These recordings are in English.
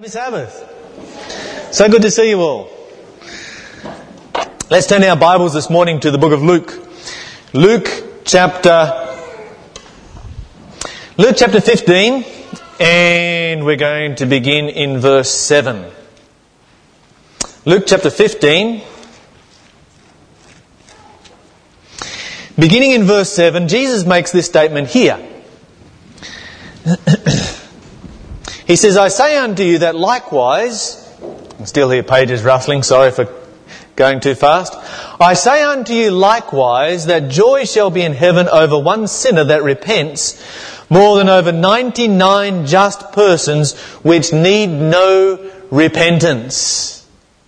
Happy Sabbath. So good to see you all. Let's turn our Bibles this morning to the book of Luke. Luke chapter 15, and we're going to begin in verse 7. Luke chapter 15, beginning in verse 7, Jesus makes this statement here. He says, I say unto you that likewise, I can still hear pages rustling, sorry for going too fast. I say unto you likewise that joy shall be in heaven over one sinner that repents, more than over 99 just persons which need no repentance.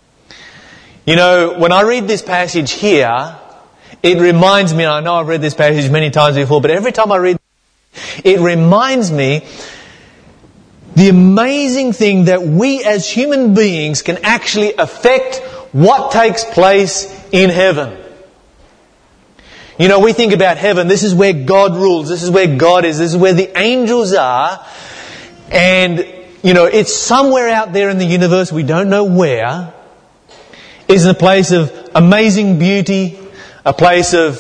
You know, when I read this passage here, it reminds me, and I know I've read this passage many times before, but every time I read it reminds me the amazing thing that we as human beings can actually affect what takes place in heaven. You know, we think about heaven, this is where God rules, this is where God is, this is where the angels are. And, you know, it's somewhere out there in the universe, we don't know where. It's a place of amazing beauty, a place of,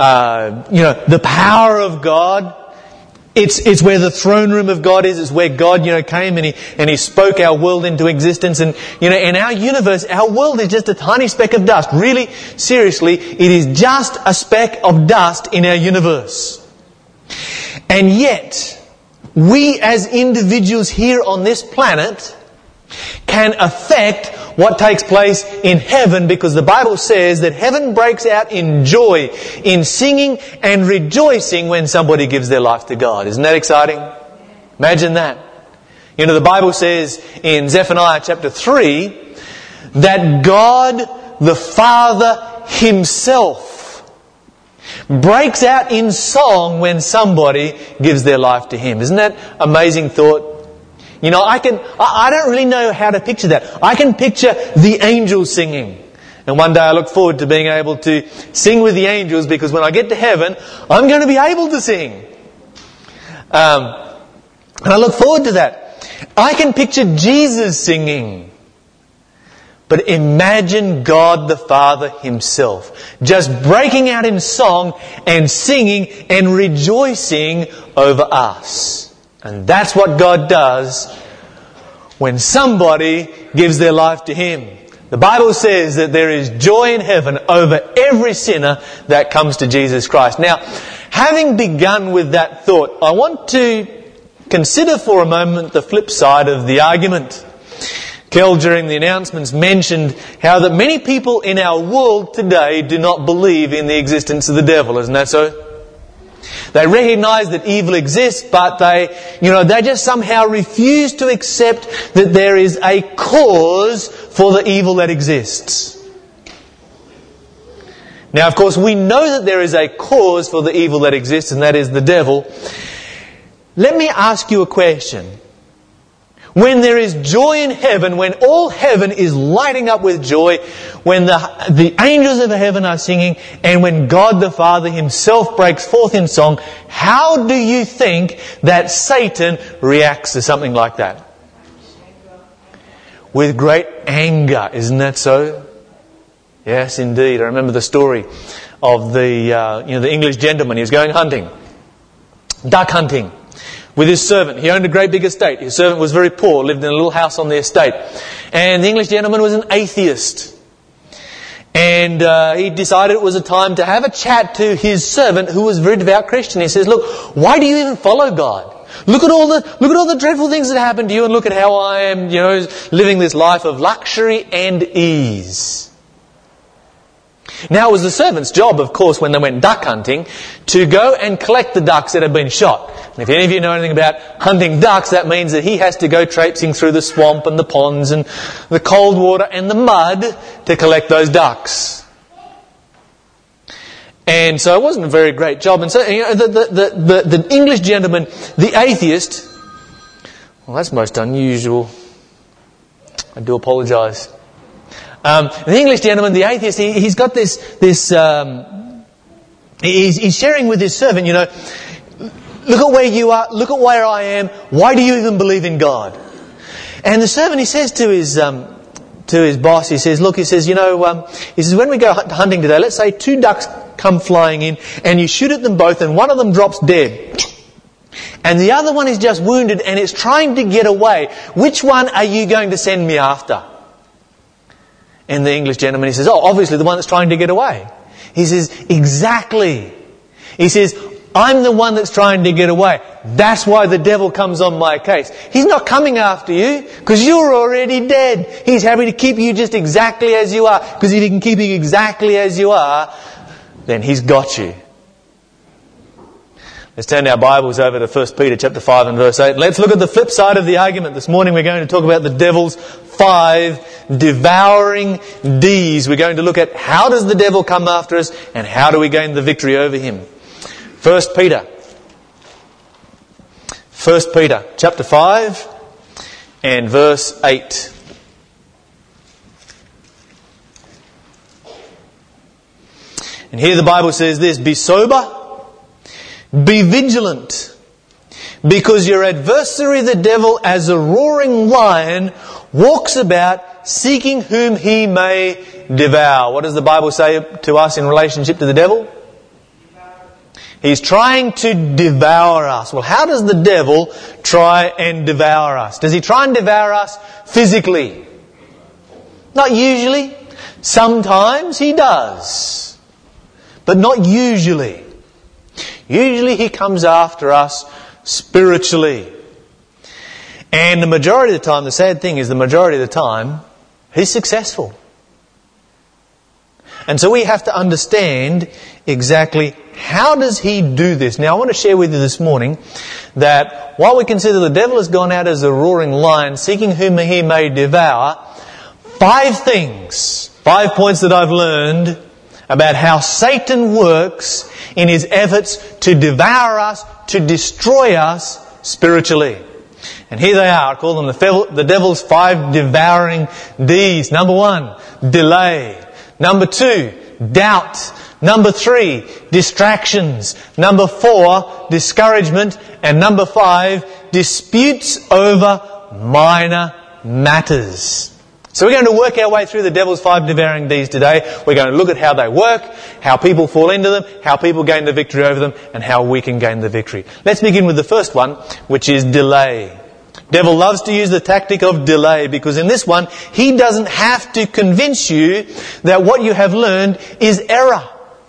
the power of God. It's where the throne room of God is. It's where God, came and He spoke our world into existence. And, in our universe, our world is just a tiny speck of dust. Really, seriously, it is just a speck of dust in our universe. And yet, we as individuals here on this planet can affect what takes place in heaven, because the Bible says that heaven breaks out in joy, in singing and rejoicing when somebody gives their life to God. Isn't that exciting? Imagine that. You know, the Bible says in Zephaniah chapter 3 that God the Father Himself breaks out in song when somebody gives their life to Him. Isn't that amazing thought? You know, I don't really know how to picture that. I can picture the angels singing. And one day I look forward to being able to sing with the angels, because when I get to heaven, I'm going to be able to sing. And I look forward to that. I can picture Jesus singing. But imagine God the Father Himself just breaking out in song and singing and rejoicing over us. And that's what God does when somebody gives their life to Him. The Bible says that there is joy in heaven over every sinner that comes to Jesus Christ. Now, having begun with that thought, I want to consider for a moment the flip side of the argument. Kel, during the announcements, mentioned how that many people in our world today do not believe in the existence of the devil. Isn't that so? They recognise that evil exists, but they just somehow refuse to accept that there is a cause for the evil that exists. Now, of course, we know that there is a cause for the evil that exists, and that is the devil. Let me ask you a question. When there is joy in heaven, when all heaven is lighting up with joy, when the angels of heaven are singing, and when God the Father Himself breaks forth in song, how do you think that Satan reacts to something like that? With great anger, isn't that so? Yes, indeed. I remember the story of the English gentleman. He was going hunting, duck hunting, with his servant. He owned a great big estate. His servant was very poor, lived in a little house on the estate. And the English gentleman was an atheist. And he decided it was a time to have a chat to his servant, who was a very devout Christian. He says, look, why do you even follow God? Look at all the dreadful things that happen to you, and look at how I am, living this life of luxury and ease. Now, it was the servant's job, of course, when they went duck hunting, to go and collect the ducks that had been shot. And if any of you know anything about hunting ducks, that means that he has to go traipsing through the swamp and the ponds and the cold water and the mud to collect those ducks. And so it wasn't a very great job. And so the English gentleman, the atheist, well, that's most unusual. I do apologise. The English gentleman, the atheist, he's got this. He's sharing with his servant, look at where you are, look at where I am, why do you even believe in God? And the servant, he says to his boss, he says, look, he says, when we go hunting today, let's say 2 ducks come flying in and you shoot at them both and one of them drops dead. And the other one is just wounded and it's trying to get away. Which one are you going to send me after? And the English gentleman, he says, obviously the one that's trying to get away. He says, exactly. He says, I'm the one that's trying to get away. That's why the devil comes on my case. He's not coming after you because you're already dead. He's happy to keep you just exactly as you are, because if he can keep you exactly as you are, then he's got you. Let's turn our Bibles over to 1 Peter chapter 5 and verse 8. Let's look at the flip side of the argument. This morning we're going to talk about the devil's 5 devouring D's. We're going to look at how does the devil come after us and how do we gain the victory over him. 1 Peter chapter 5 and verse 8. And here the Bible says this, be sober, be vigilant, because your adversary the devil as a roaring lion walks about seeking whom he may devour. What does the Bible say to us in relationship to the devil? He's trying to devour us. Well, how does the devil try and devour us? Does he try and devour us physically? Not usually. Sometimes he does. But not usually. Usually he comes after us spiritually. And the majority of the time, the sad thing is the majority of the time, he's successful. And so we have to understand exactly how does he do this. Now I want to share with you this morning that while we consider the devil has gone out as a roaring lion seeking whom he may devour, 5 points that I've learned about how Satan works in his efforts to devour us, to destroy us spiritually. And here they are. I call them the devil's 5 devouring D's. Number 1, delay. Number 2, doubt. Number 3, distractions. Number 4, discouragement. And number 5, disputes over minor matters. So we're going to work our way through the devil's 5 devouring D's today. We're going to look at how they work, how people fall into them, how people gain the victory over them, and how we can gain the victory. Let's begin with the first one, which is delay. Devil loves to use the tactic of delay because in this one, he doesn't have to convince you that what you have learned is error.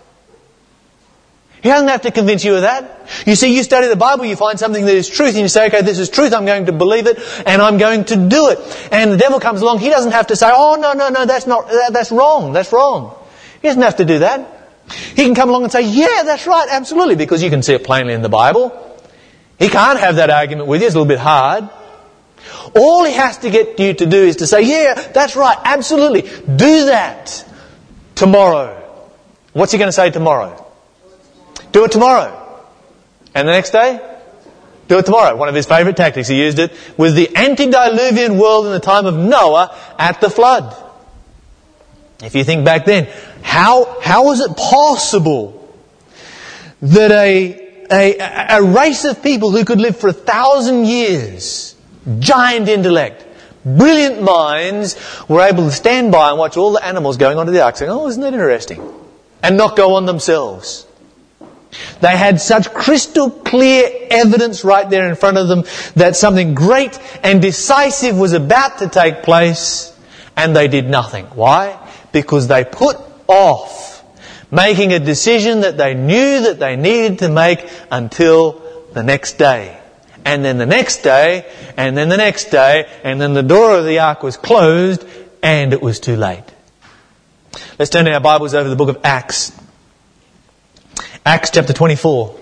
He doesn't have to convince you of that. You see, you study the Bible, you find something that is truth, and you say, okay, this is truth, I'm going to believe it, and I'm going to do it. And the devil comes along, he doesn't have to say, oh, no, that's wrong. He doesn't have to do that. He can come along and say, yeah, that's right, absolutely, because you can see it plainly in the Bible. He can't have that argument with you, it's a little bit hard. All he has to get you to do is to say, yeah, that's right, absolutely, do that tomorrow. What's he going to say tomorrow? Do it tomorrow. And the next day? Do it tomorrow. One of his favourite tactics. He used it with the antediluvian world in the time of Noah at the flood. If you think back then, how was it possible that a race of people who could live for 1,000 years, giant intellect, brilliant minds, were able to stand by and watch all the animals going onto the ark saying, oh, isn't that interesting? And not go on themselves. They had such crystal clear evidence right there in front of them that something great and decisive was about to take place, and they did nothing. Why? Because they put off making a decision that they knew that they needed to make until the next day. And then the next day, and then the next day, and then the door of the ark was closed and it was too late. Let's turn our Bibles over to the book of Acts. Acts chapter 24.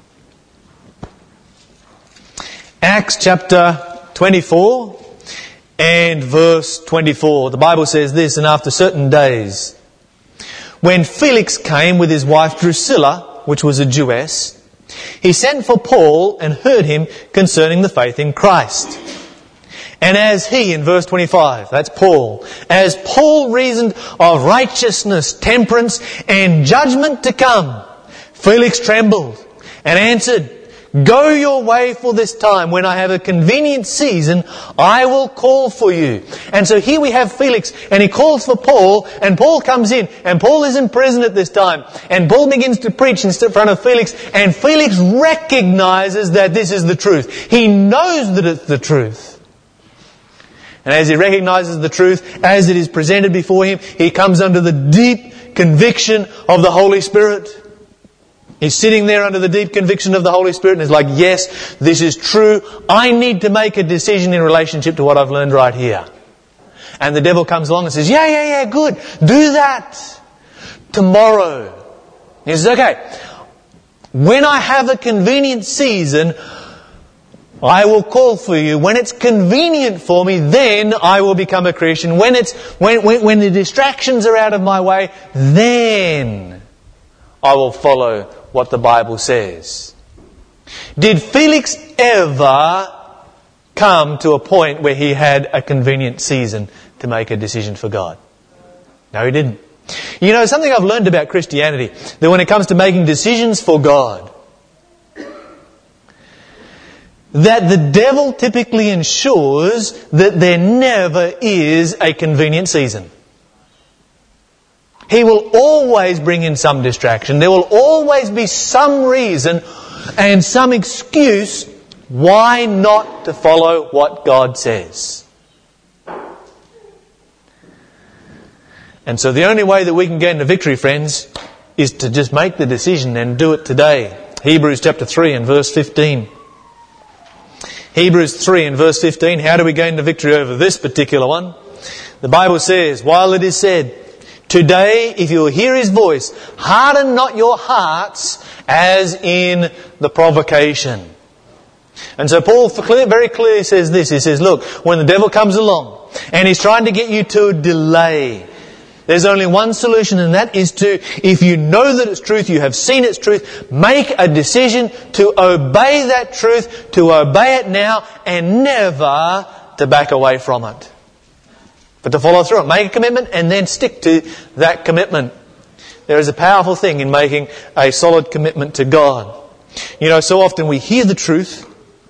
Acts chapter 24 and verse 24. The Bible says this, and after certain days, when Felix came with his wife Drusilla, which was a Jewess, he sent for Paul and heard him concerning the faith in Christ. And as he, in verse 25, that's Paul, as Paul reasoned of righteousness, temperance, and judgment to come, Felix trembled and answered, Go your way for this time. When I have a convenient season, I will call for you. And so here we have Felix, and he calls for Paul, and Paul comes in, and Paul is in prison at this time. And Paul begins to preach in front of Felix, and Felix recognizes that this is the truth. He knows that it's the truth. And as he recognizes the truth, as it is presented before him, he comes under the deep conviction of the Holy Spirit. He's sitting there under the deep conviction of the Holy Spirit and is like, yes, this is true. I need to make a decision in relationship to what I've learned right here. And the devil comes along and says, yeah, good. Do that. Tomorrow. He says, okay, when I have a convenient season, I will call for you. When it's convenient for me, then I will become a Christian. When the distractions are out of my way, then I will follow what the Bible says. Did Felix ever come to a point where he had a convenient season to make a decision for God? No, he didn't. You know, something I've learned about Christianity, that when it comes to making decisions for God, that the devil typically ensures that there never is a convenient season. He will always bring in some distraction. There will always be some reason and some excuse why not to follow what God says. And so the only way that we can get into victory, friends, is to just make the decision and do it today. Hebrews chapter 3 and verse 15. Hebrews 3 and verse 15. How do we gain the victory over this particular one? The Bible says, while it is said, today, if you will hear His voice, harden not your hearts as in the provocation. And so Paul very clearly says this. He says, look, when the devil comes along and he's trying to get you to delay, there's only one solution, and that is to, if you know that it's truth, you have seen it's truth, make a decision to obey that truth, to obey it now, and never to back away from it. But to follow through it. Make a commitment and then stick to that commitment. There is a powerful thing in making a solid commitment to God. You know, so often we hear the truth,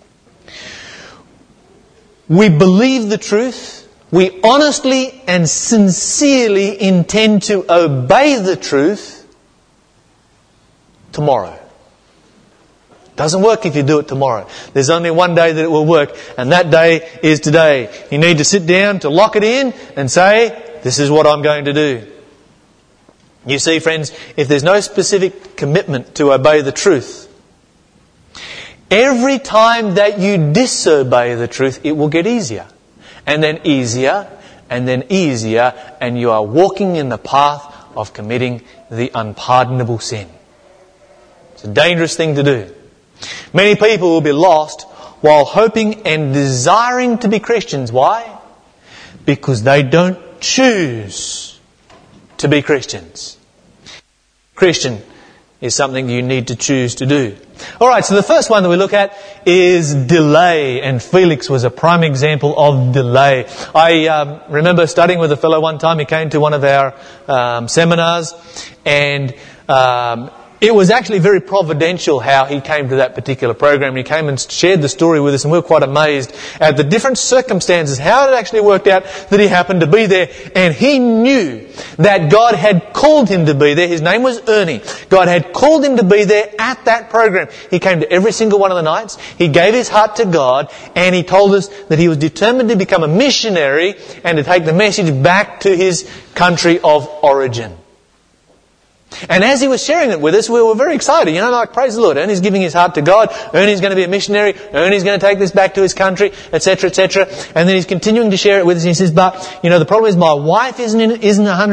we believe the truth, we honestly and sincerely intend to obey the truth tomorrow. Doesn't work if you do it tomorrow. There's only one day that it will work, and that day is today. You need to sit down to lock it in and say, this is what I'm going to do. You see, friends, if there's no specific commitment to obey the truth, every time that you disobey the truth, it will get easier. And then easier, and then easier, and you are walking in the path of committing the unpardonable sin. It's a dangerous thing to do. Many people will be lost while hoping and desiring to be Christians. Why? Because they don't choose to be Christians. Christian is something you need to choose to do. Alright, so the first one that we look at is delay, and Felix was a prime example of delay. I remember studying with a fellow one time. He came to one of our seminars, and it was actually very providential how he came to that particular program. He came and shared the story with us, and we were quite amazed at the different circumstances, how it actually worked out that he happened to be there. And he knew that God had called him to be there. His name was Ernie. God had called him to be there at that program. He came to every single one of the nights. He gave his heart to God, and he told us that he was determined to become a missionary and to take the message back to his country of origin. And as he was sharing it with us, we were very excited. You know, like, praise the Lord. Ernie's giving his heart to God. Ernie's going to be a missionary. Ernie's going to take this back to his country, etc., etc. And then he's continuing to share it with us. And he says, but, you know, the problem is my wife isn't in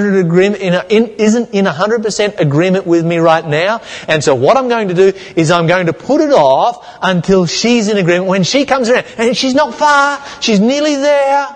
100% agreement with me right now. And so what I'm going to do is I'm going to put it off until she's in agreement. When she comes around, and she's not far, she's nearly there.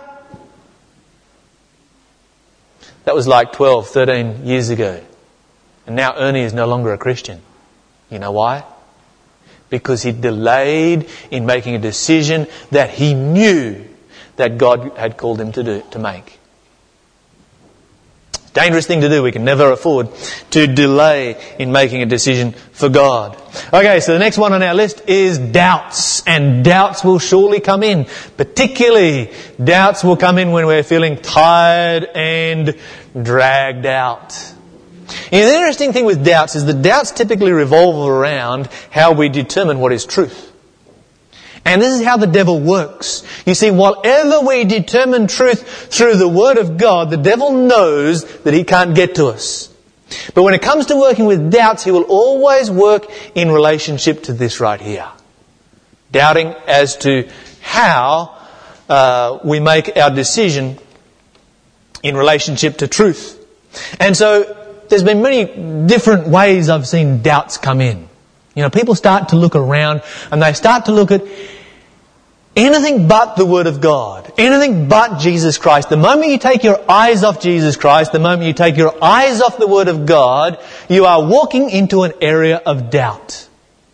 That was like 12, 13 years ago. And now Ernie is no longer a Christian. You know why? Because he delayed in making a decision that he knew that God had called him to make. Dangerous thing to do. We can never afford to delay in making a decision for God. Okay, so the next one on our list is doubts. And doubts will surely come in. Particularly, doubts will come in when we're feeling tired and dragged out. And the interesting thing with doubts is that doubts typically revolve around how we determine what is truth. And this is how the devil works. You see, whatever we determine truth through the Word of God, the devil knows that he can't get to us. But when it comes to working with doubts, he will always work in relationship to this right here. Doubting as to how we make our decision in relationship to truth. And so there's been many different ways I've seen doubts come in. You know, people start to look around and they start to look at anything but the Word of God. Anything but Jesus Christ. The moment you take your eyes off Jesus Christ, the moment you take your eyes off the Word of God, you are walking into an area of doubt.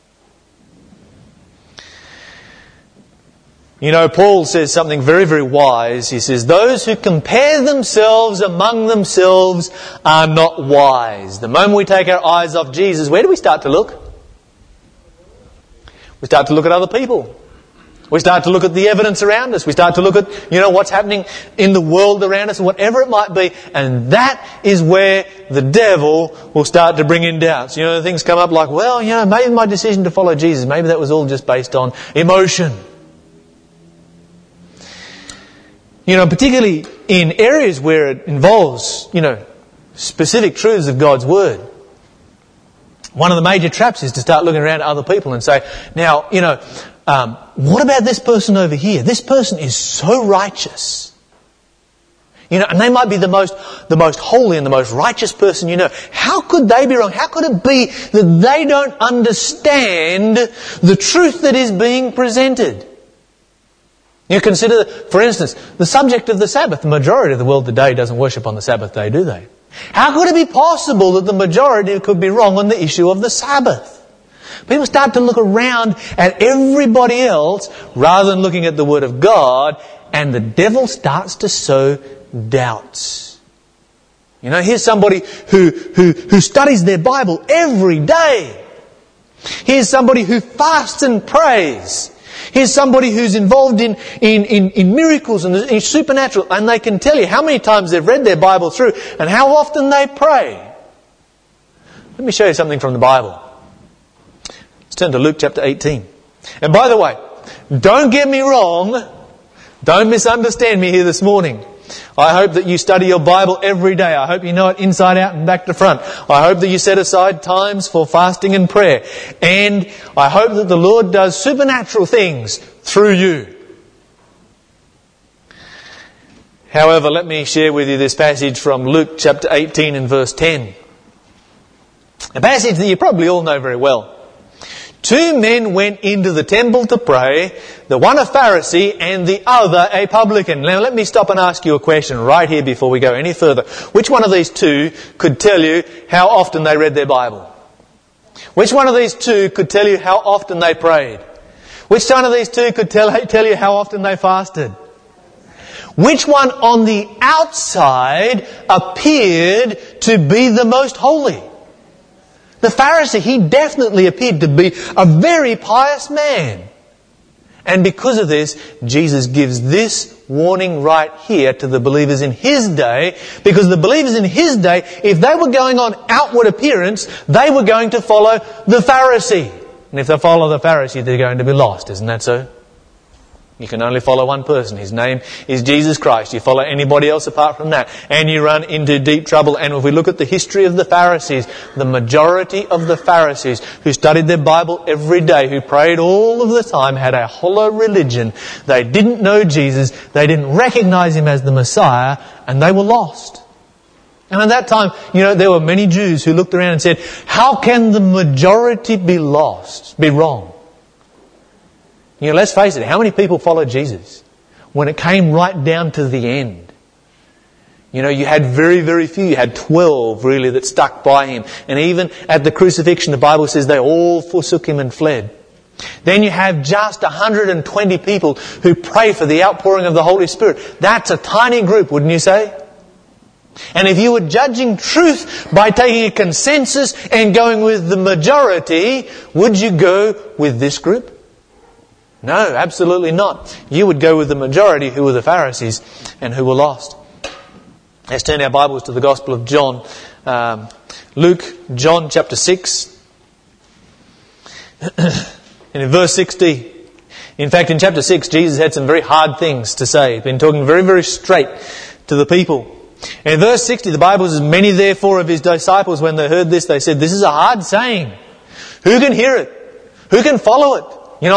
You know, Paul says something very, very wise. He says, those who compare themselves among themselves are not wise. The moment we take our eyes off Jesus, where do we start to look? We start to look at other people. We start to look at the evidence around us. We start to look at, what's happening in the world around us, whatever it might be. And that is where the devil will start to bring in doubts. Things come up like, maybe my decision to follow Jesus, maybe that was all just based on emotion. Particularly in areas where it involves, specific truths of God's Word. One of the major traps is to start looking around at other people and say, now, what about this person over here? This person is so righteous. And they might be the most holy and the most righteous person you know. How could they be wrong? How could it be that they don't understand the truth that is being presented? You consider, for instance, the subject of the Sabbath. The majority of the world today doesn't worship on the Sabbath day, do they? How could it be possible that the majority could be wrong on the issue of the Sabbath? People start to look around at everybody else rather than looking at the Word of God, and the devil starts to sow doubts. Here's somebody who studies their Bible every day. Here's somebody who fasts and prays. Here's somebody who's involved in miracles and in supernatural, and they can tell you how many times they've read their Bible through and how often they pray. Let me show you something from the Bible. Let's turn to Luke chapter 18. And by the way, don't get me wrong. Don't misunderstand me here this morning. I hope that you study your Bible every day. I hope you know it inside out and back to front. I hope that you set aside times for fasting and prayer. And I hope that the Lord does supernatural things through you. However, let me share with you this passage from Luke chapter 18 and verse 10. A passage that you probably all know very well. 2 men went into the temple to pray, the one a Pharisee and the other a publican. Now let me stop and ask you a question right here before we go any further. Which one of these two could tell you how often they read their Bible? Which one of these two could tell you how often they prayed? Which one of these two could tell you how often they fasted? Which one on the outside appeared to be the most holy? The Pharisee, he definitely appeared to be a very pious man. And because of this, Jesus gives this warning right here to the believers in His day. Because the believers in His day, if they were going on outward appearance, they were going to follow the Pharisee. And if they follow the Pharisee, they're going to be lost. Isn't that so? You can only follow one person. His name is Jesus Christ. You follow anybody else apart from that, and you run into deep trouble. And if we look at the history of the Pharisees, the majority of the Pharisees who studied their Bible every day, who prayed all of the time, had a hollow religion. They didn't know Jesus. They didn't recognize Him as the Messiah, and they were lost. And at that time, there were many Jews who looked around and said, how can the majority be lost, be wrong? Let's face it, how many people followed Jesus when it came right down to the end? You had very, very few. You had 12 really that stuck by Him. And even at the crucifixion, the Bible says they all forsook Him and fled. Then you have just 120 people who pray for the outpouring of the Holy Spirit. That's a tiny group, wouldn't you say? And if you were judging truth by taking a consensus and going with the majority, would you go with this group? No, absolutely not. You would go with the majority, who were the Pharisees and who were lost. Let's turn our Bibles to the Gospel of John. John chapter 6. And in verse 60, in fact in chapter 6, Jesus had some very hard things to say. He'd been talking very, very straight to the people. And in verse 60, the Bible says, many therefore of his disciples, when they heard this, they said, this is a hard saying. Who can hear it? Who can follow it?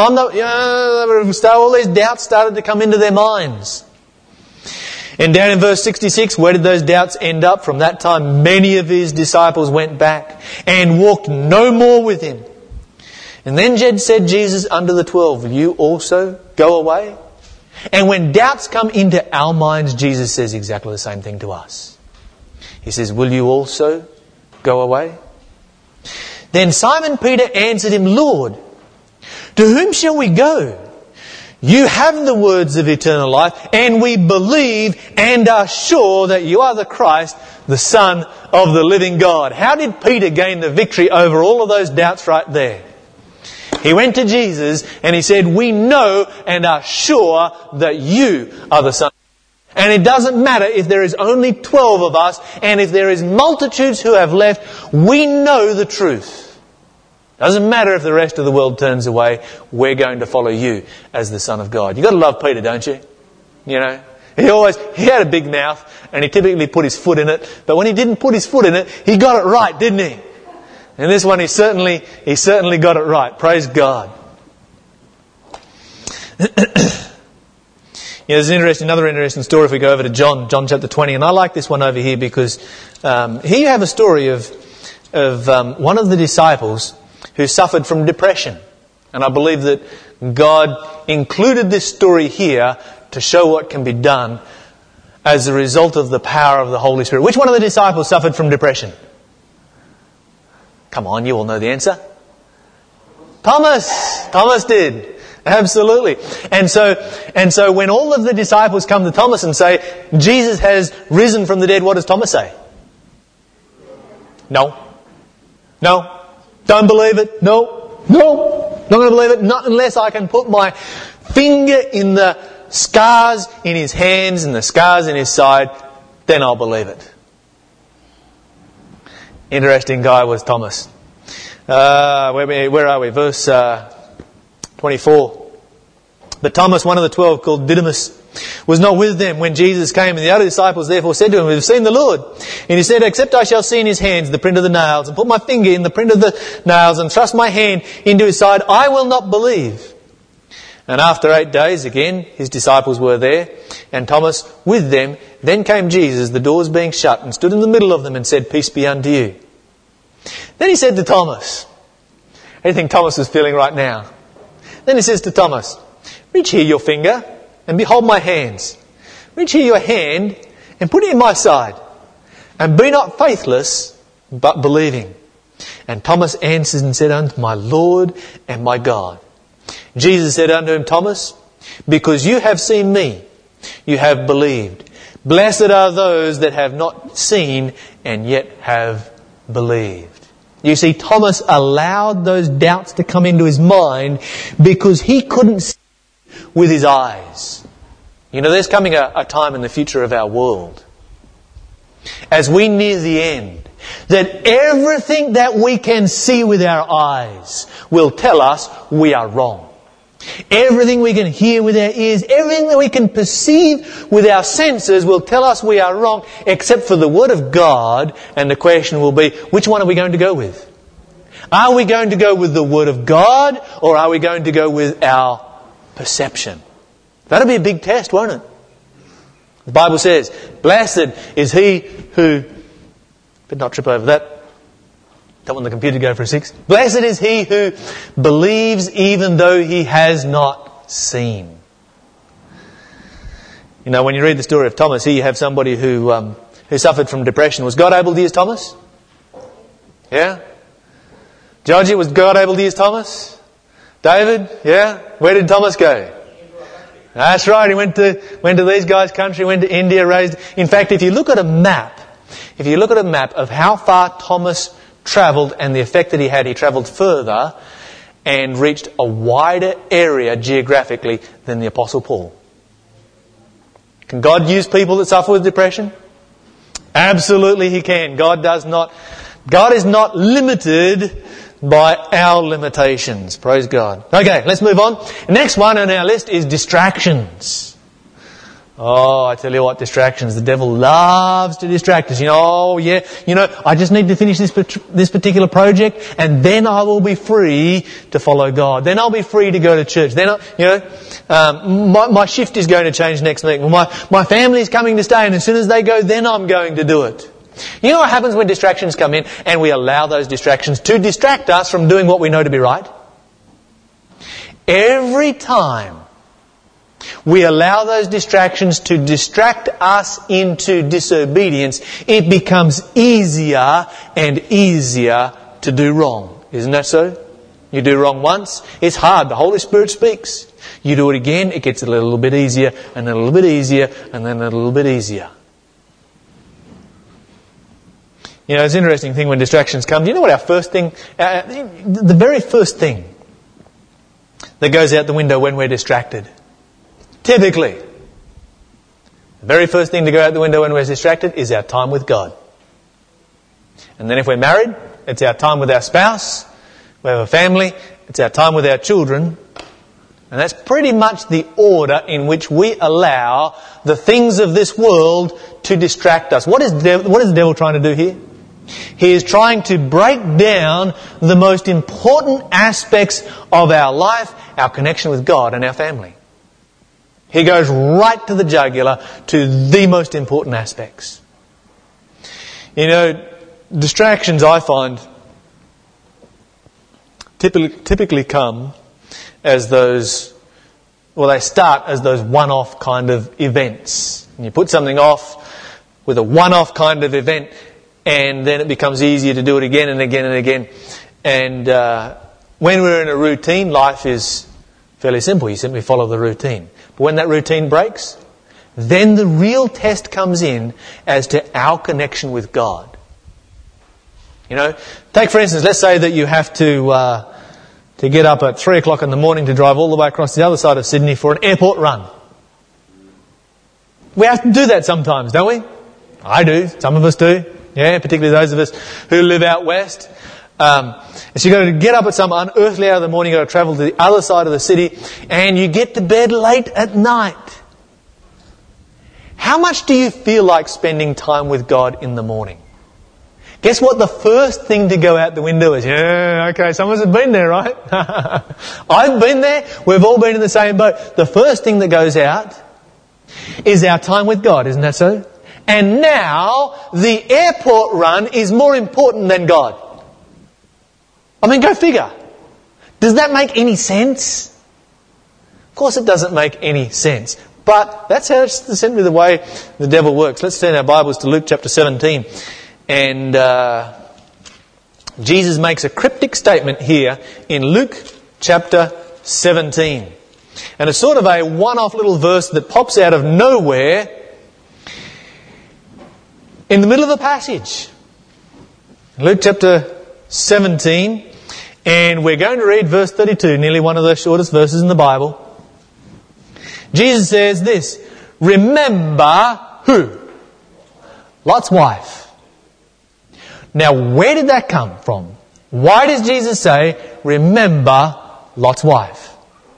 All these doubts started to come into their minds. And down in verse 66, where did those doubts end up? From that time, many of his disciples went back and walked no more with him. And then said Jesus unto the 12, will you also go away? And when doubts come into our minds, Jesus says exactly the same thing to us. He says, will you also go away? Then Simon Peter answered him, Lord, to whom shall we go? You have the words of eternal life, and we believe and are sure that you are the Christ, the Son of the living God. How did Peter gain the victory over all of those doubts right there? He went to Jesus and he said, we know and are sure that you are the Son. And it doesn't matter if there is only 12 of us and if there is multitudes who have left, we know the truth. Doesn't matter if the rest of the world turns away, we're going to follow you as the Son of God. You've got to love Peter, don't you? You know, he had a big mouth and he typically put his foot in it, but when he didn't put his foot in it, he got it right, didn't he? And this one, he certainly got it right. Praise God. There's another interesting story if we go over to John chapter 20. And I like this one over here because here you have a story of one of the disciples who suffered from depression. And I believe that God included this story here to show what can be done as a result of the power of the Holy Spirit. Which one of the disciples suffered from depression? Come on, you all know the answer. Thomas did. Absolutely. And so when all of the disciples come to Thomas and say, Jesus has risen from the dead, what does Thomas say? No. Don't believe it. No. Not going to believe it. Not unless I can put my finger in the scars in his hands and the scars in his side, then I'll believe it. Interesting guy was Thomas. Where are we? Verse 24. But Thomas, one of the 12, called Didymus, was not with them when Jesus came. And the other disciples therefore said to him, we have seen the Lord. And he said, except I shall see in his hands the print of the nails, and put my finger in the print of the nails, and thrust my hand into his side, I will not believe. And after 8 days, again, his disciples were there, and Thomas with them. Then came Jesus, the doors being shut, and stood in the middle of them, and said, peace be unto you. Then he said to Thomas, how do you think Thomas was feeling right now? Then he says to Thomas, reach here your finger and behold my hands. Reach here your hand and put it in my side. And be not faithless, but believing. And Thomas answered and said unto my Lord and my God. Jesus said unto him, Thomas, because you have seen me, you have believed. Blessed are those that have not seen and yet have believed. You see, Thomas allowed those doubts to come into his mind because he couldn't see with his eyes. You know, there's coming a time in the future of our world, as we near the end, that everything that we can see with our eyes will tell us we are wrong. Everything we can hear with our ears, everything that we can perceive with our senses will tell us we are wrong, except for the Word of God. And the question will be, which one are we going to go with? Are we going to go with the Word of God, or are we going to go with our perception? That'll be a big test, won't it? The Bible says, blessed is he who... Better not trip over that. Don't want the computer to go for a 6. Blessed is he who believes even though he has not seen. You know, when you read the story of Thomas, here you have somebody who suffered from depression. Was God able to use Thomas? Yeah? Georgie, was God able to use Thomas? David? Yeah? Where did Thomas go? That's right, he went to these guys' country, went to India, raised... In fact, if you look at a map If you look at a map of how far Thomas travelled and the effect that he travelled further and reached a wider area geographically than the Apostle Paul. Can God use people that suffer with depression? Absolutely He can. God is not limited by our limitations. Praise God. Okay, let's move on. Next one on our list is distractions. Oh, I tell you what, distractions. The devil loves to distract us. I just need to finish this particular project and then I will be free to follow God. Then I'll be free to go to church. Then, my shift is going to change next week. My family is coming to stay and as soon as they go, then I'm going to do it. You know what happens when distractions come in and we allow those distractions to distract us from doing what we know to be right? Every time we allow those distractions to distract us into disobedience, it becomes easier and easier to do wrong. Isn't that so? You do wrong once, it's hard. The Holy Spirit speaks. You do it again, it gets a little bit easier, and then a little bit easier, and then a little bit easier. It's an interesting thing when distractions come. Do you know what our first thing, the very first thing that goes out the window when we're distracted? Typically, the very first thing to go out the window when we're distracted is our time with God. And then if we're married, it's our time with our spouse. We have a family, it's our time with our children. And that's pretty much the order in which we allow the things of this world to distract us. What is the devil trying to do here? He is trying to break down the most important aspects of our life, our connection with God and our family. He goes right to the jugular, to the most important aspects. Distractions I find typically come as they start as those one-off kind of events. And you put something off with a one-off kind of event and then it becomes easier to do it again and again and again. And when we're in a routine, life is fairly simple. You simply follow the routine. But when that routine breaks, then the real test comes in as to our connection with God. Take for instance, let's say that you have to get up at 3 o'clock in the morning to drive all the way across the other side of Sydney for an airport run. We have to do that sometimes, don't we? I do. Some of us do. Yeah, particularly those of us who live out west. So you've got to get up at some unearthly hour of the morning, you've got to travel to the other side of the city, and you get to bed late at night. How much do you feel like spending time with God in the morning? Guess what the first thing to go out the window is? Yeah, okay, some of us have been there, right? I've been there. We've all been in the same boat. The first thing that goes out is our time with God, isn't that so? And now the airport run is more important than God. Go figure. Does that make any sense? Of course it doesn't make any sense. But that's simply the way the devil works. Let's turn our Bibles to Luke chapter 17. And Jesus makes a cryptic statement here in Luke chapter 17. And it's sort of a one-off little verse that pops out of nowhere in the middle of the passage. Luke chapter 17. And we're going to read verse 32, nearly one of the shortest verses in the Bible. Jesus says this, remember who? Lot's wife. Now, where did that come from? Why does Jesus say, remember Lot's wife?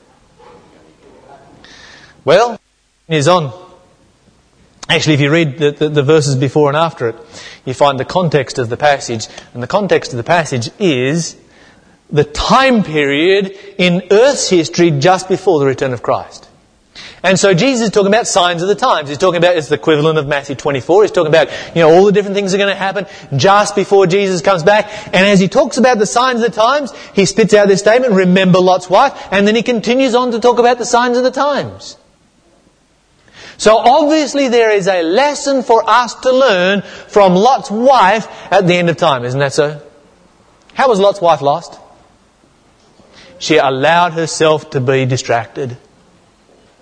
Well, he's on. Actually, if you read the verses before and after it, you find the context of the passage. And the context of the passage is the time period in Earth's history just before the return of Christ. And so Jesus is talking about signs of the times. He's talking about, it's the equivalent of Matthew 24. He's talking about, all the different things that are going to happen just before Jesus comes back. And as he talks about the signs of the times, he spits out this statement, remember Lot's wife. And then he continues on to talk about the signs of the times. So obviously there is a lesson for us to learn from Lot's wife at the end of time. Isn't that so? How was Lot's wife lost? She allowed herself to be distracted.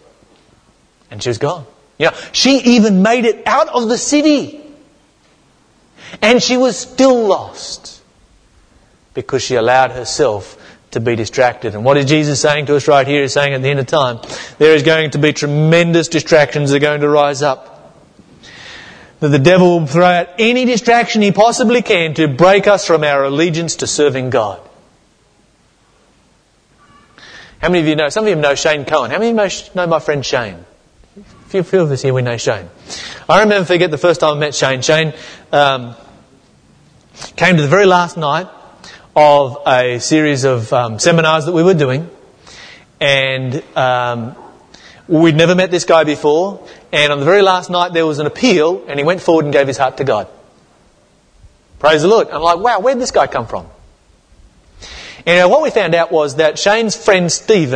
And she was gone. She even made it out of the city. And she was still lost because she allowed herself to be distracted. And what is Jesus saying to us right here? He's saying at the end of time, there is going to be tremendous distractions that are going to rise up. That the devil will throw out any distraction he possibly can to break us from our allegiance to serving God. How many of you know? Some of you know Shane Cohen. How many of you know my friend Shane? A few of us here, we know Shane. I remember, forget the first time I met Shane. Shane came to the very last night of a series of seminars that we were doing. And we'd never met this guy before. And on the very last night there was an appeal, and he went forward and gave his heart to God. Praise the Lord. I'm like, wow, where did this guy come from? And what we found out was that Shane's friend Steve,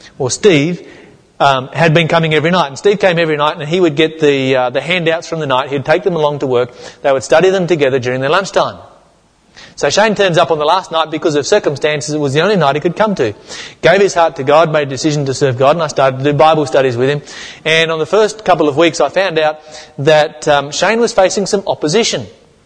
had been coming every night. And Steve came every night, and he would get the handouts from the night. He'd take them along to work. They would study them together during their lunchtime. So Shane turns up on the last night because of circumstances. It was the only night he could come to. Gave his heart to God, made a decision to serve God, and I started to do Bible studies with him. And on the first couple of weeks I found out that Shane was facing some opposition.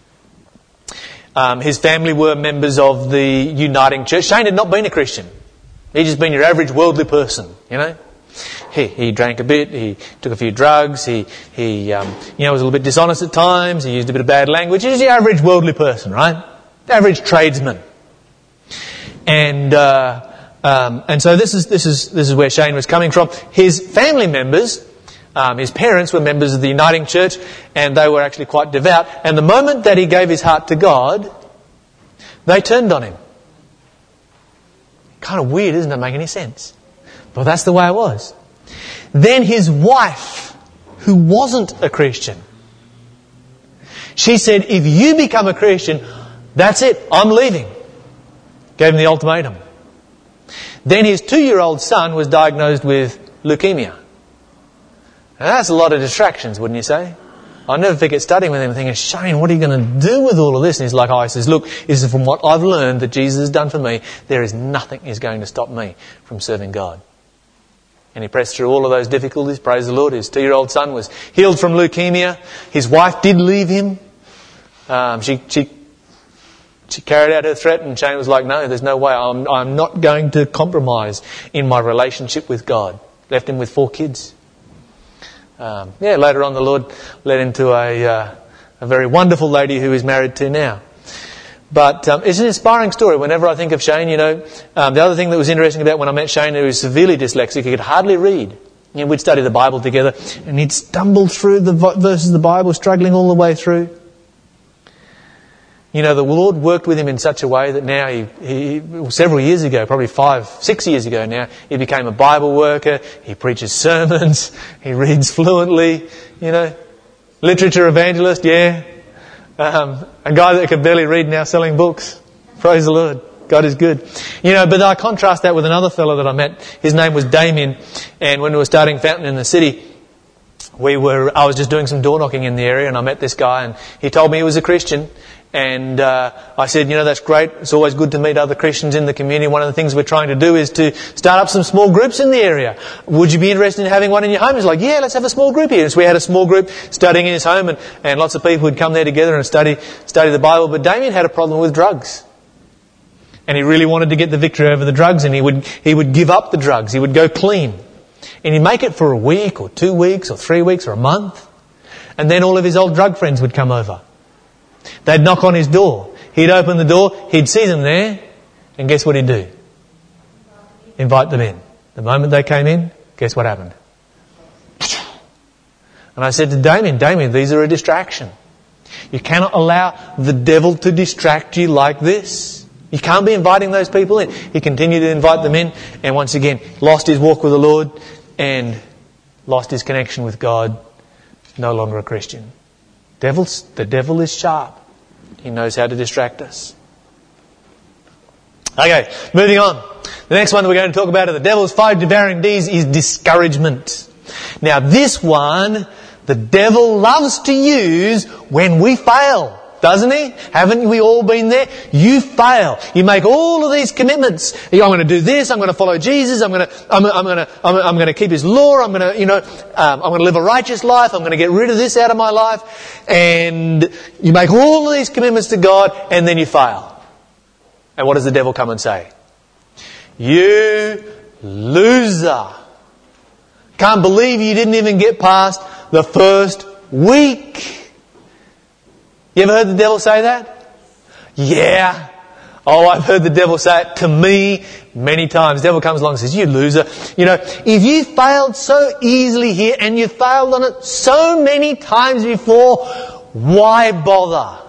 His family were members of the Uniting Church. Shane had not been a Christian. He'd just been your average worldly person, you know. He drank a bit, he took a few drugs, he was a little bit dishonest at times, he used a bit of bad language. He's your average worldly person, right? Average tradesman. And so this is where Shane was coming from. His family members, his parents were members of the Uniting Church, and they were actually quite devout. And the moment that he gave his heart to God, they turned on him. Kind of weird, doesn't it? Make any sense? But that's the way it was. Then his wife, who wasn't a Christian, she said, if you become a Christian, that's it, I'm leaving. Gave him the ultimatum. Then his 2-year-old son was diagnosed with leukemia. Now that's a lot of distractions, wouldn't you say? I'll never forget studying with him and thinking, Shane, what are you going to do with all of this? And he's like, he says, look, this is from what I've learned that Jesus has done for me. There is nothing is going to stop me from serving God. And he pressed through all of those difficulties. Praise the Lord. His 2-year-old son was healed from leukemia. His wife did leave him. She carried out her threat, and Shane was like, no, there's no way. I'm not going to compromise in my relationship with God. Left him with 4 kids. Later on the Lord led him to a very wonderful lady who he's married to now. But it's an inspiring story. Whenever I think of Shane, the other thing that was interesting about when I met Shane, who was severely dyslexic, he could hardly read. We'd study the Bible together, and he'd stumble through the verses of the Bible, struggling all the way through. The Lord worked with him in such a way that now he several years ago, probably 5-6 years ago now, he became a Bible worker. He preaches sermons. He reads fluently. Literature evangelist. Yeah. A guy that could barely read now selling books. Praise the Lord. God is good. But I contrast that with another fellow that I met. His name was Damien. And when we were starting Fountain in the City, I was just doing some door knocking in the area, and I met this guy, and he told me he was a Christian. And I said, that's great. It's always good to meet other Christians in the community. One of the things we're trying to do is to start up some small groups in the area. Would you be interested in having one in your home? He's like, yeah, let's have a small group here. So we had a small group studying in his home, and lots of people would come there together and study the Bible. But Damien had a problem with drugs. And he really wanted to get the victory over the drugs, and he would give up the drugs. He would go clean. And he'd make it for a week or 2 weeks or 3 weeks or a month. And then all of his old drug friends would come over. They'd knock on his door. He'd open the door. He'd see them there. And guess what he'd do? Invite them in. The moment they came in, guess what happened? And I said to Damien, these are a distraction. You cannot allow the devil to distract you like this. You can't be inviting those people in. He continued to invite them in, and once again, lost his walk with the Lord and lost his connection with God. No longer a Christian. The devil is sharp. He knows how to distract us. Okay, moving on. The next one that we're going to talk about are the devil's 5 devouring D's is discouragement. Now this one, the devil loves to use when we fail. doesn't he? Haven't we all been there? You fail. You make all of these commitments. I'm going to do this. I'm going to follow Jesus. I'm going to keep His law. I'm going to live a righteous life. I'm going to get rid of this out of my life. And you make all of these commitments to God, and then you fail. And what does the devil come and say? You loser. Can't believe you didn't even get past the first week. You ever heard the devil say that? Yeah. Oh, I've heard the devil say it to me many times. The devil comes along and says, you loser. If you failed so easily here and you failed on it so many times before, why bother?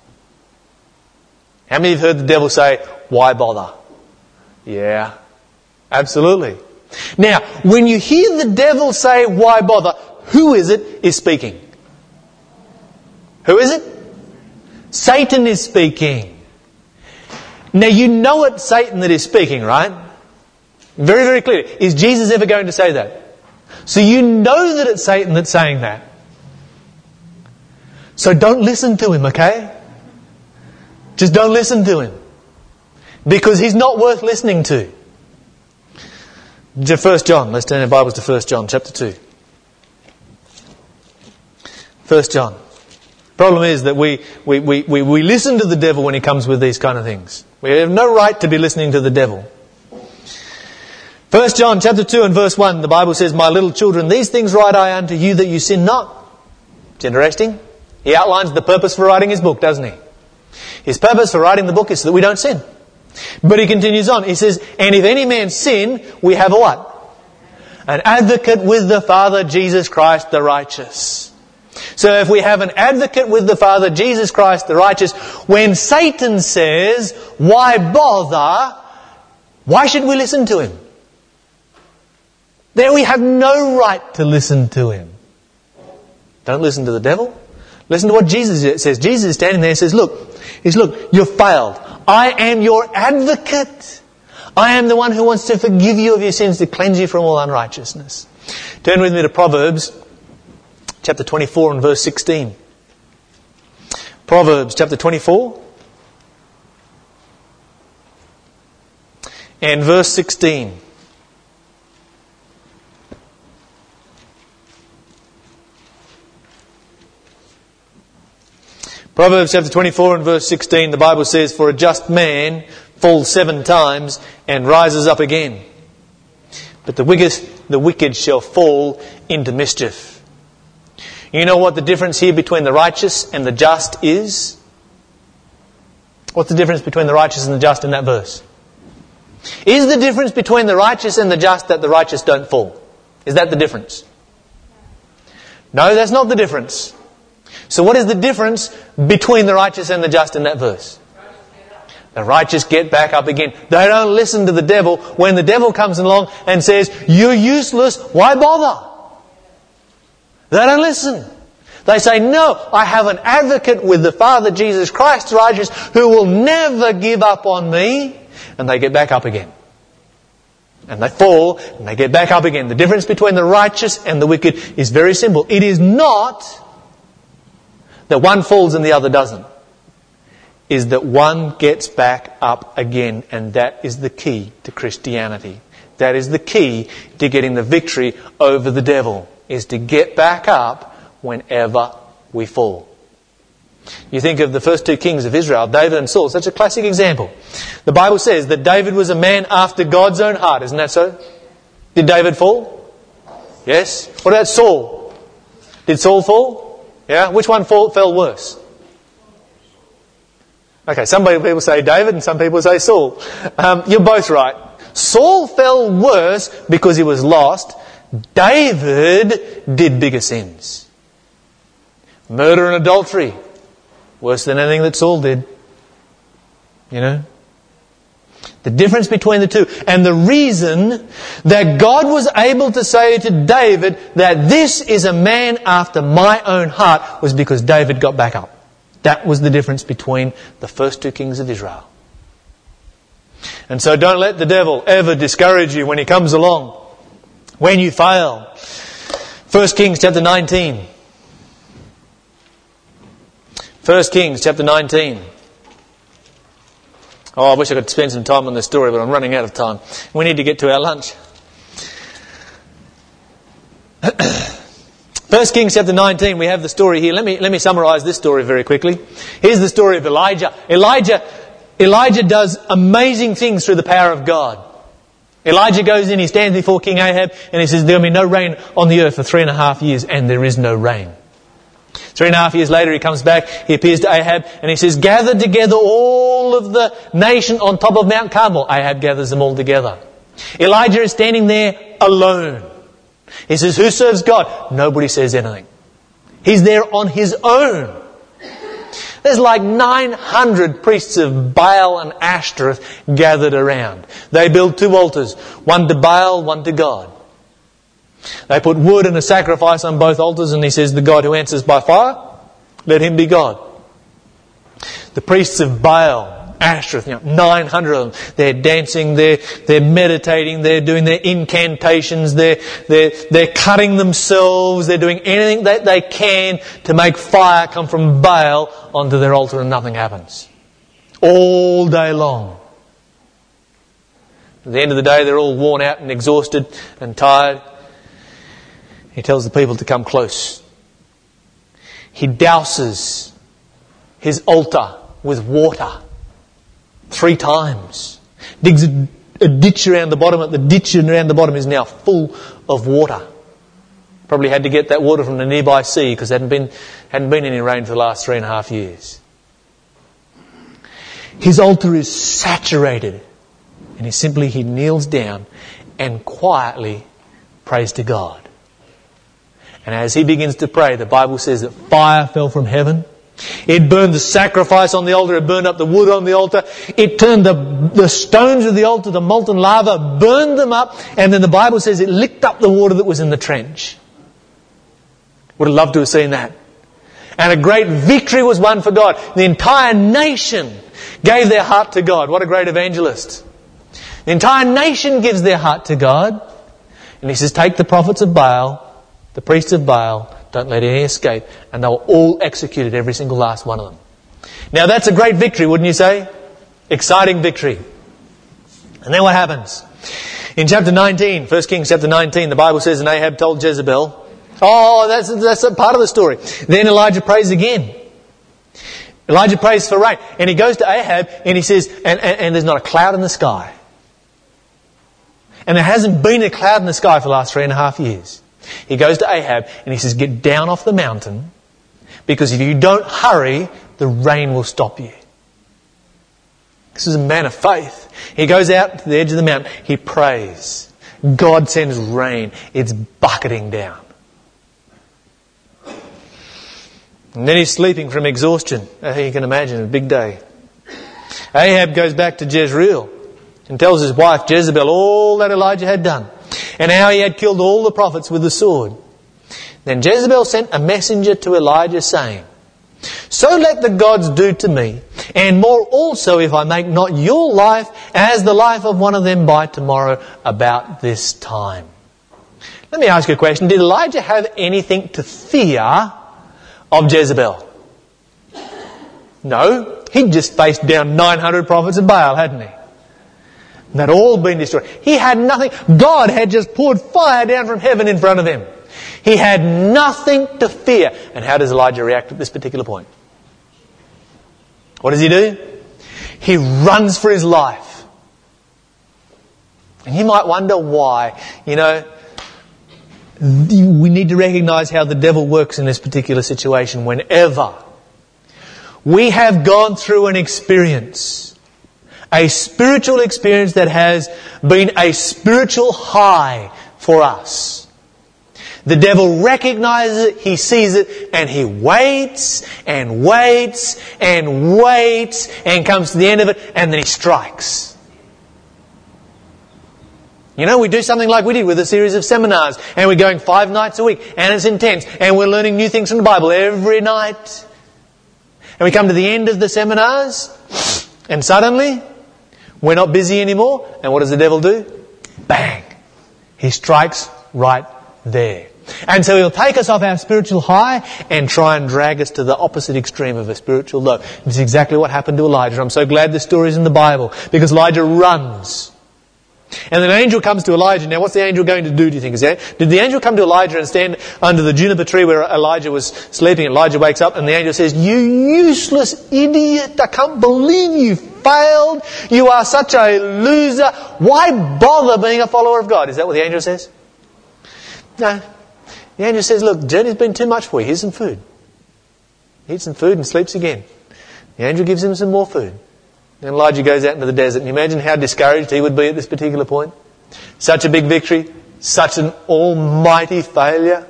How many have heard the devil say, why bother? Yeah, absolutely. Now, when you hear the devil say, why bother, who is speaking? Who is it? Satan is speaking. Now you know it's Satan that is speaking, right? Very, very clear. Is Jesus ever going to say that? So you know that it's Satan that's saying that. So don't listen to him, okay? Just don't listen to him. Because he's not worth listening to. 1 John. Let's turn our Bibles to 1 John chapter 2. 1 John. Problem is that we listen to the devil when he comes with these kind of things. We have no right to be listening to the devil. 1 John chapter 2 and verse 1, the Bible says, my little children, these things write I unto you that you sin not. It's interesting. He outlines the purpose for writing his book, doesn't he? His purpose for writing the book is so that we don't sin. But he continues on. He says, and if any man sin, we have a what? An advocate with the Father, Jesus Christ the righteous. So if we have an advocate with the Father, Jesus Christ the righteous, when Satan says, why bother? Why should we listen to him? There we have no right to listen to him. Don't listen to the devil. Listen to what Jesus says. Jesus is standing there and says, look, you failed. I am your advocate. I am the one who wants to forgive you of your sins, to cleanse you from all unrighteousness. Turn with me to Proverbs chapter 24 and verse 16. Proverbs chapter 24 and verse 16. Proverbs chapter 24 and verse 16, the Bible says, for a just man falls 7 times and rises up again. But the wicked shall fall into mischief. You know what the difference here between the righteous and the just is? What's the difference between the righteous and the just in that verse? Is the difference between the righteous and the just that the righteous don't fall? Is that the difference? No, that's not the difference. So what is the difference between the righteous and the just in that verse? The righteous get back up again. They don't listen to the devil when the devil comes along and says, you're useless, why bother? They don't listen. They say, no, I have an advocate with the Father, Jesus Christ the righteous, who will never give up on me. And they get back up again. And they fall and they get back up again. The difference between the righteous and the wicked is very simple. It is not that one falls and the other doesn't. Is that one gets back up again, and that is the key to Christianity. That is the key to getting the victory over the devil, is to get back up whenever we fall. You think of the first 2 kings of Israel, David and Saul, such a classic example. The Bible says that David was a man after God's own heart, isn't that so? Did David fall? Yes. What about Saul? Did Saul fall? Yeah, which one fell worse? Okay, some people say David and some people say Saul. You're both right. Saul fell worse because he was lost. David did bigger sins. Murder and adultery. Worse than anything that Saul did. You know? The difference between the two. And the reason that God was able to say to David that this is a man after my own heart was because David got back up. That was the difference between the first 2 kings of Israel. And so don't let the devil ever discourage you when he comes along. When you fail. 1 Kings chapter 19. 1 Kings chapter 19. Oh, I wish I could spend some time on this story, but I'm running out of time. We need to get to our lunch. 1 Kings chapter 19, we have the story here. Let me summarise this story very quickly. Here's the story of Elijah. Elijah does amazing things through the power of God. Elijah goes in, he stands before King Ahab, and he says, there will be no rain on the earth for 3.5 years, and there is no rain. 3.5 years later, he comes back, he appears to Ahab, and he says, gather together all of the nation on top of Mount Carmel. Ahab gathers them all together. Elijah is standing there alone. He says, who serves God? Nobody says anything. He's there on his own. There's like 900 priests of Baal and Ashtoreth gathered around. They build 2 altars, one to Baal, one to God. They put wood and a sacrifice on both altars, and he says, the God who answers by fire, let him be God. The priests of Baal, Ashtoreth, 900 of them, they're dancing, they're meditating, they're doing their incantations, they're cutting themselves, they're doing anything that they can to make fire come from Baal onto their altar, and nothing happens. All day long. At the end of the day, they're all worn out and exhausted and tired. He tells the people to come close. He douses his altar with water 3 times. Digs a ditch around the bottom. The ditch around the bottom is now full of water. Probably had to get that water from the nearby sea because there hadn't been any rain for the last 3.5 years. His altar is saturated. And he kneels down and quietly prays to God. And as he begins to pray, the Bible says that fire fell from heaven. It burned the sacrifice on the altar. It burned up the wood on the altar. It turned the stones of the altar to molten lava, burned them up, and then the Bible says it licked up the water that was in the trench. Would have loved to have seen that. And a great victory was won for God. The entire nation gave their heart to God. What a great evangelist. The entire nation gives their heart to God. And he says, take the prophets of Baal, the priests of Baal, don't let any escape. And they were all executed, every single last one of them. Now that's a great victory, wouldn't you say? Exciting victory. And then what happens? In chapter 19, 1 Kings chapter 19, the Bible says, and Ahab told Jezebel. Oh, that's a part of the story. Then Elijah prays again. Elijah prays for rain. And he goes to Ahab and he says, and there's not a cloud in the sky. And there hasn't been a cloud in the sky for the last 3.5 years. He goes to Ahab and he says, get down off the mountain, because if you don't hurry, the rain will stop you. This is a man of faith. He goes out to the edge of the mountain. He prays. God sends rain. It's bucketing down. And then he's sleeping from exhaustion. You can imagine, a big day. Ahab goes back to Jezreel and tells his wife Jezebel all that Elijah had done, and how he had killed all the prophets with the sword. Then Jezebel sent a messenger to Elijah saying, so let the gods do to me, and more also, if I make not your life as the life of one of them by tomorrow about this time. Let me ask you a question. Did Elijah have anything to fear of Jezebel? No. He'd just faced down 900 prophets of Baal, hadn't he? And they'd all been destroyed. He had nothing. God had just poured fire down from heaven in front of him. He had nothing to fear. And how does Elijah react at this particular point? What does he do? He runs for his life. And you might wonder why. You know, we need to recognise how the devil works in this particular situation. Whenever we have gone through an experience, a spiritual experience that has been a spiritual high for us, the devil recognises it, he sees it, and he waits and waits and waits and comes to the end of it, and then he strikes. You know, we do something like we did with a series of seminars, and we're going 5 nights a week, and it's intense, and we're learning new things from the Bible every night. And we come to the end of the seminars, and suddenly we're not busy anymore, and what does the devil do? Bang! He strikes right there. And so he'll take us off our spiritual high and try and drag us to the opposite extreme of a spiritual low. This is exactly what happened to Elijah. I'm so glad this story is in the Bible, because Elijah runs. And then an angel comes to Elijah. Now, what's the angel going to do, do you think? Did the angel come to Elijah and stand under the juniper tree where Elijah was sleeping? Elijah wakes up and the angel says, "You useless idiot, I can't believe you failed. You are such a loser. Why bother being a follower of God?" Is that what the angel says? No. The angel says, "Look, journey's been too much for you. Here's some food." He eats some food and sleeps again. The angel gives him some more food. And Elijah goes out into the desert. And you imagine how discouraged he would be at this particular point? Such a big victory. Such an almighty failure.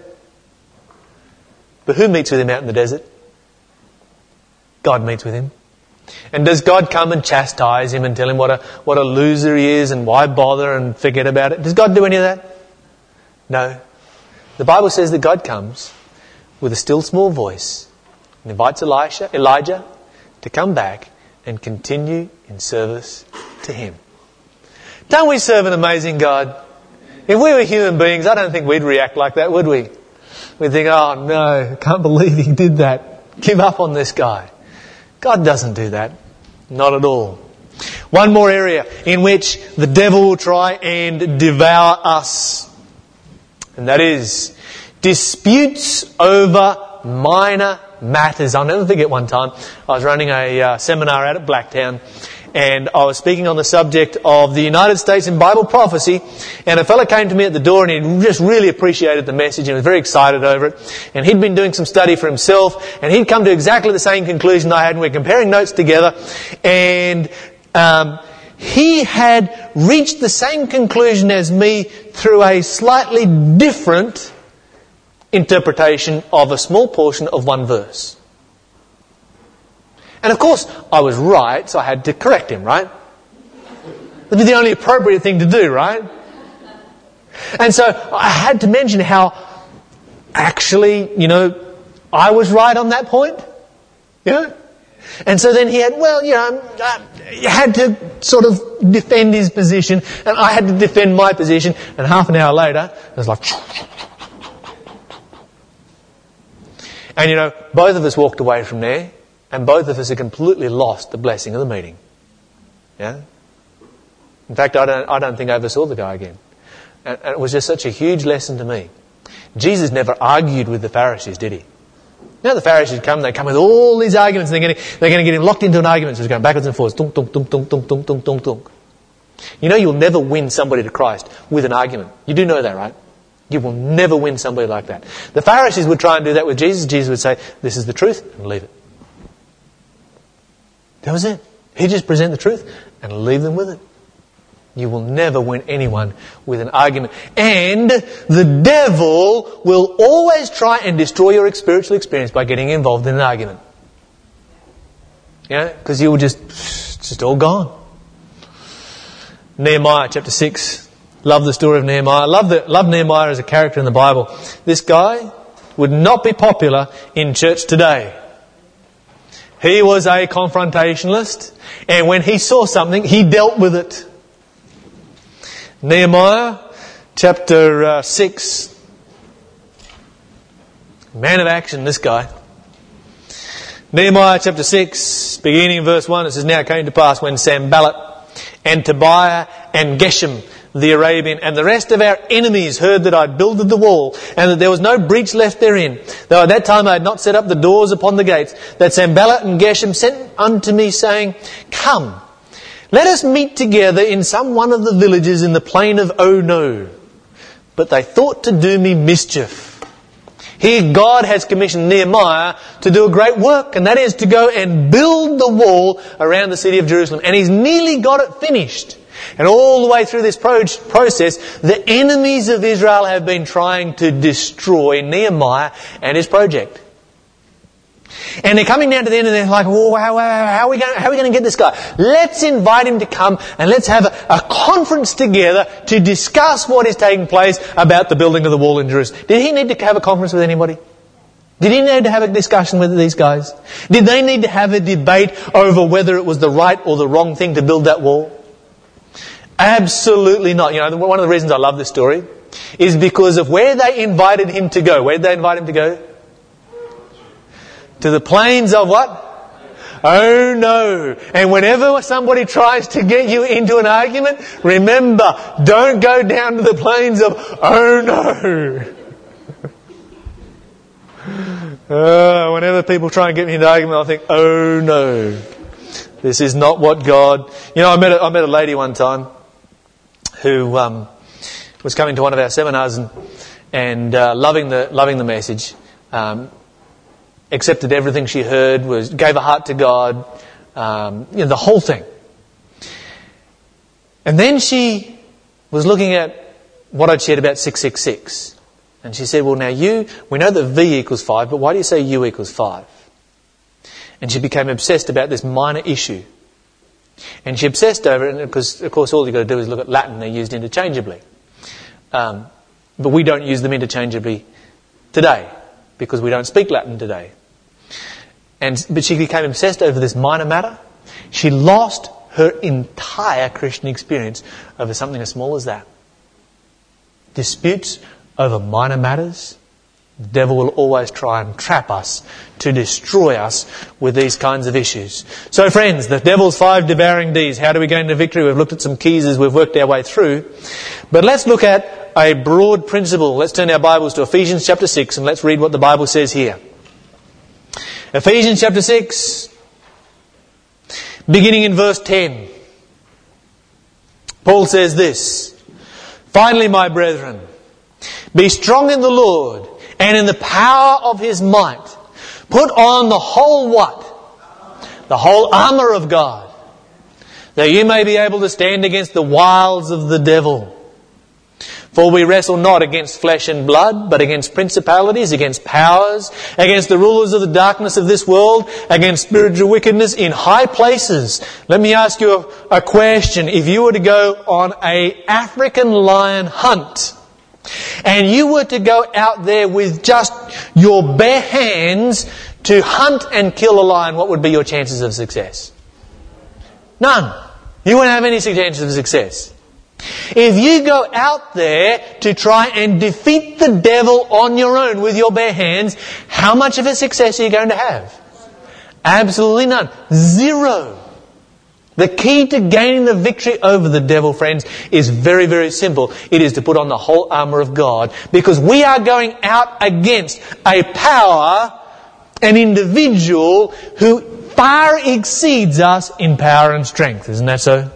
But who meets with him out in the desert? God meets with him. And does God come and chastise him and tell him what a loser he is and why bother and forget about it? Does God do any of that? No. The Bible says that God comes with a still small voice and invites Elijah to come back and continue in service to him. Don't we serve an amazing God? If we were human beings, I don't think we'd react like that, would we? We'd think, "Oh no, I can't believe he did that. Give up on this guy." God doesn't do that. Not at all. One more area in which the devil will try and devour us. And that is disputes over minor matters. I'll never forget one time I was running a seminar out at Blacktown, and I was speaking on the subject of the United States in Bible prophecy, and a fellow came to me at the door and he just really appreciated the message and was very excited over it, and he'd been doing some study for himself and he'd come to exactly the same conclusion I had, and we're comparing notes together, and he had reached the same conclusion as me through a slightly different interpretation of a small portion of one verse. And of course, I was right, so I had to correct him, right? That'd be the only appropriate thing to do, right? And so I had to mention how actually, I was right on that point. And so then he had, he had to sort of defend his position, and I had to defend my position, and half an hour later, it was like... And both of us walked away from there, and both of us had completely lost the blessing of the meeting. Yeah. In fact, I don't think I ever saw the guy again. And it was just such a huge lesson to me. Jesus never argued with the Pharisees, did he? The Pharisees they come with all these arguments, and they're going to get him locked into an argument, so he's going backwards and forwards. Dunk, dunk, dunk, dunk, dunk, dunk, dunk, dunk, dunk. You'll never win somebody to Christ with an argument. You do know that, right? You will never win somebody like that. The Pharisees would try and do that with Jesus. Jesus would say, "This is the truth," and leave it. That was it. He'd just present the truth and leave them with it. You will never win anyone with an argument. And the devil will always try and destroy your spiritual experience by getting involved in an argument. Because you will it's just all gone. Nehemiah chapter 6. Love the story of Nehemiah. Love Nehemiah as a character in the Bible. This guy would not be popular in church today. He was a confrontationalist, and when he saw something, he dealt with it. Nehemiah chapter 6. Man of action, this guy. Nehemiah chapter 6, beginning in verse 1, it says, "Now it came to pass when Sanballat and Tobiah and Geshem the Arabian and the rest of our enemies heard that I had builded the wall and that there was no breach left therein, though at that time I had not set up the doors upon the gates, that Sanballat and Geshem sent unto me, saying, Come, let us meet together in some one of the villages in the plain of Ono. But they thought to do me mischief." Here God has commissioned Nehemiah to do a great work, and that is to go and build the wall around the city of Jerusalem. And he's nearly got it finished. And all the way through this process, the enemies of Israel have been trying to destroy Nehemiah and his project. And they're coming down to the end and they're like, "Oh, how are we going to get this guy? Let's invite him to come and let's have a conference together to discuss what is taking place about the building of the wall in Jerusalem." Did he need to have a conference with anybody? Did he need to have a discussion with these guys? Did they need to have a debate over whether it was the right or the wrong thing to build that wall? Absolutely not. One of the reasons I love this story is because of where they invited him to go. Where did they invite him to go? To the plains of what? Oh no. And whenever somebody tries to get you into an argument, remember, don't go down to the plains of oh no. Whenever people try and get me into an argument, I think, oh no. This is not what God... You know, I met a lady one time who was coming to one of our seminars and loving the message. Accepted everything she heard, gave her heart to God, the whole thing. And then she was looking at what I'd shared about 666. And she said, well now we know that V equals 5, but why do you say U equals 5? And she became obsessed about this minor issue. And she obsessed over it, because of course all you've got to do is look at Latin, they're used interchangeably. But we don't use them interchangeably today, because we don't speak Latin today. But she became obsessed over this minor matter. She lost her entire Christian experience over something as small as that. Disputes over minor matters. The devil will always try and trap us to destroy us with these kinds of issues. So friends, the devil's 5 devouring Ds. How do we gain the victory? We've looked at some keys as we've worked our way through. But let's look at a broad principle. Let's turn our Bibles to Ephesians chapter 6 and let's read what the Bible says here. Ephesians chapter 6, beginning in verse 10. Paul says this, finally, my brethren, be strong in the Lord and in the power of His might. Put on the whole what? The whole armour of God, that you may be able to stand against the wiles of the devil. For we wrestle not against flesh and blood, but against principalities, against powers, against the rulers of the darkness of this world, against spiritual wickedness in high places. Let me ask you a question. If you were to go on an African lion hunt, and you were to go out there with just your bare hands to hunt and kill a lion, what would be your chances of success? None. You wouldn't have any chances of success. If you go out there to try and defeat the devil on your own with your bare hands, how much of a success are you going to have? Absolutely none. Zero. The key to gaining the victory over the devil, friends, is very, very simple. It is to put on the whole armour of God, because we are going out against a power, an individual who far exceeds us in power and strength. Isn't that so?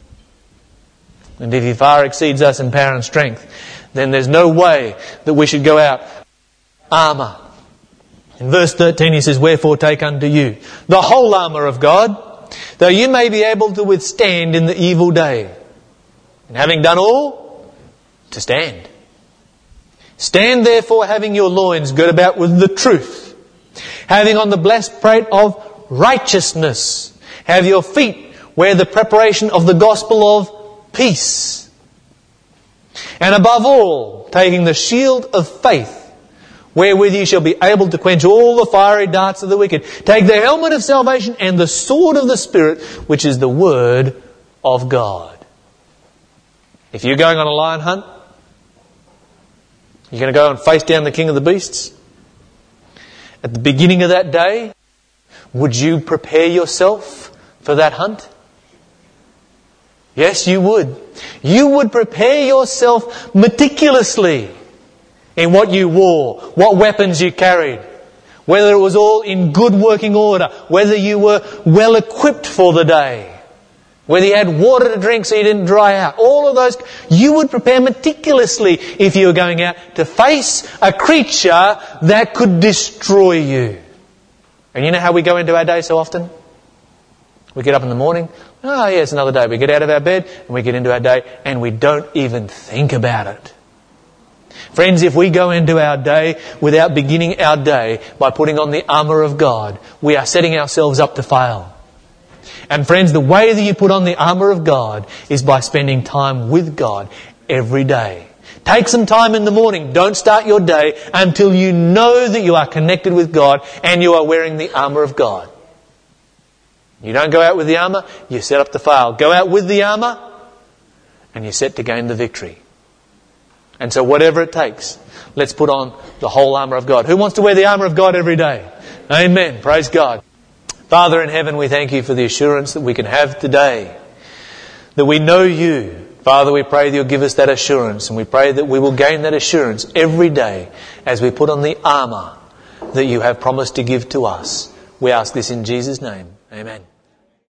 And if He far exceeds us in power and strength, then there's no way that we should go out armour. In verse 13 he says, wherefore take unto you the whole armour of God, that you may be able to withstand in the evil day. And having done all, to stand. Stand therefore, having your loins girt about with the truth, having on the breastplate of righteousness, have your feet wear the preparation of the gospel of peace. And above all, taking the shield of faith, wherewith ye shall be able to quench all the fiery darts of the wicked. Take the helmet of salvation and the sword of the Spirit, which is the word of God. If you're going on a lion hunt, you're going to go and face down the king of the beasts. At the beginning of that day, would you prepare yourself for that hunt? Yes, you would. You would prepare yourself meticulously in what you wore, what weapons you carried, whether it was all in good working order, whether you were well equipped for the day, whether you had water to drink so you didn't dry out. All of those, you would prepare meticulously if you were going out to face a creature that could destroy you. And you know how we go into our day so often? We get up in the morning, oh yeah, it's another day. We get out of our bed and we get into our day and we don't even think about it. Friends, if we go into our day without beginning our day by putting on the armour of God, we are setting ourselves up to fail. And friends, the way that you put on the armour of God is by spending time with God every day. Take some time in the morning. Don't start your day until you know that you are connected with God and you are wearing the armour of God. You don't go out with the armour, you set up to fail. Go out with the armour and you're set to gain the victory. And so whatever it takes, let's put on the whole armour of God. Who wants to wear the armour of God every day? Amen. Praise God. Father in heaven, we thank you for the assurance that we can have today, that we know you. Father, we pray that you'll give us that assurance, and we pray that we will gain that assurance every day as we put on the armour that you have promised to give to us. We ask this in Jesus' name. Amen.